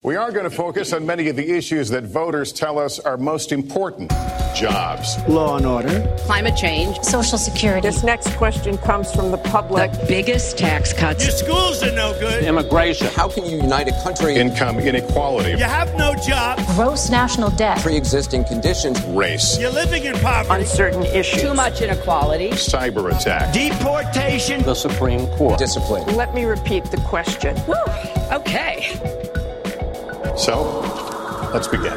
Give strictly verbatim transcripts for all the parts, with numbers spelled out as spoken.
We are going to focus on many of the issues that voters tell us are most important. Jobs. Law and order. Climate change. Social security. This next question comes from the public. The biggest tax cuts. Your schools are no good. Immigration. How can you unite a country? Income inequality. You have no job. Gross national debt. Pre-existing conditions. Race. You're living in poverty. Uncertain issues. Too much inequality. Cyber attack. Deportation. The Supreme Court. Discipline. Let me repeat the question. Woo. Okay. So, let's begin.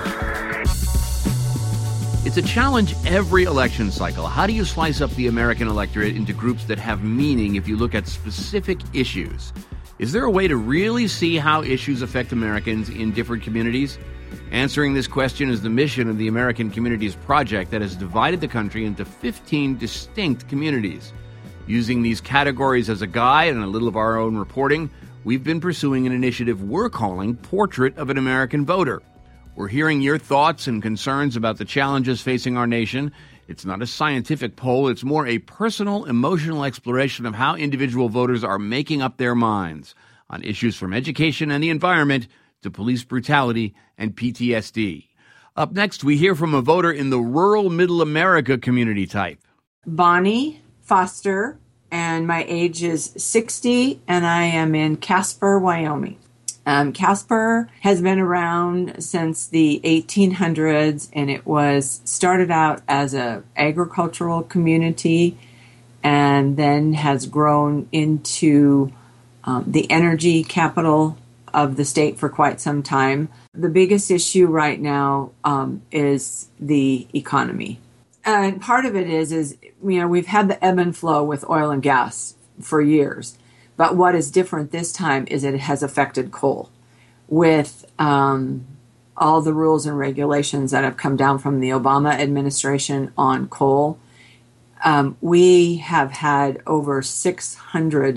It's a challenge every election cycle. How do you slice up the American electorate into groups that have meaning if you look at specific issues? Is there a way to really see how issues affect Americans in different communities? Answering this question is the mission of the American Communities Project that has divided the country into fifteen distinct communities. Using these categories as a guide and a little of our own reporting, we've been pursuing an initiative we're calling Portrait of an American Voter. We're hearing your thoughts and concerns about the challenges facing our nation. It's not a scientific poll. It's more a personal, emotional exploration of how individual voters are making up their minds on issues from education and the environment to police brutality and P T S D. Up next, we hear from a voter in the rural Middle America community type. Bonnie Foster, and my age is sixty, and I am in Casper, Wyoming. Um, Casper has been around since the eighteen hundreds, and it was started out as a agricultural community and then has grown into um, the energy capital of the state for quite some time. The biggest issue right now um, is the economy. And part of it is, is, you know, we've had the ebb and flow with oil and gas for years. But what is different this time is it has affected coal with um, all the rules and regulations that have come down from the Obama administration on coal. Um, we have had over six hundred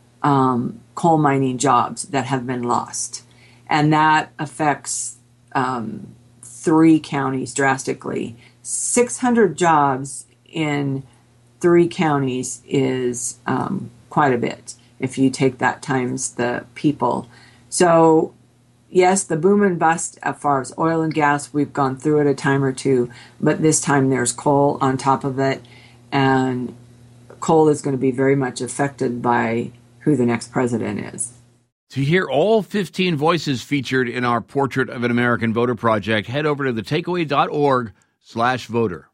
um, coal mining jobs that have been lost. And that affects um, three counties drastically. six hundred jobs in three counties is um, quite a bit if you take that times the people. So, yes, the boom and bust as far as oil and gas, we've gone through it a time or two, but this time there's coal on top of it, and coal is going to be very much affected by who the next president is. To hear all fifteen voices featured in our Portrait of an American Voter project, head over to the takeaway dot org slash voter.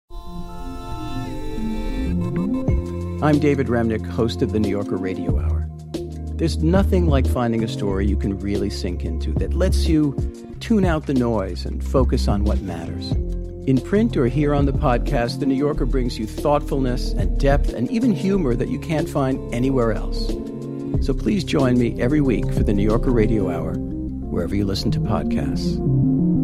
I'm David Remnick, host of the New Yorker Radio Hour. There's nothing like finding a story you can really sink into that lets you tune out the noise and focus on what matters. In print or here on the podcast, the New Yorker brings you thoughtfulness and depth and even humor that you can't find anywhere else. So please join me every week for the New Yorker Radio Hour, wherever you listen to podcasts.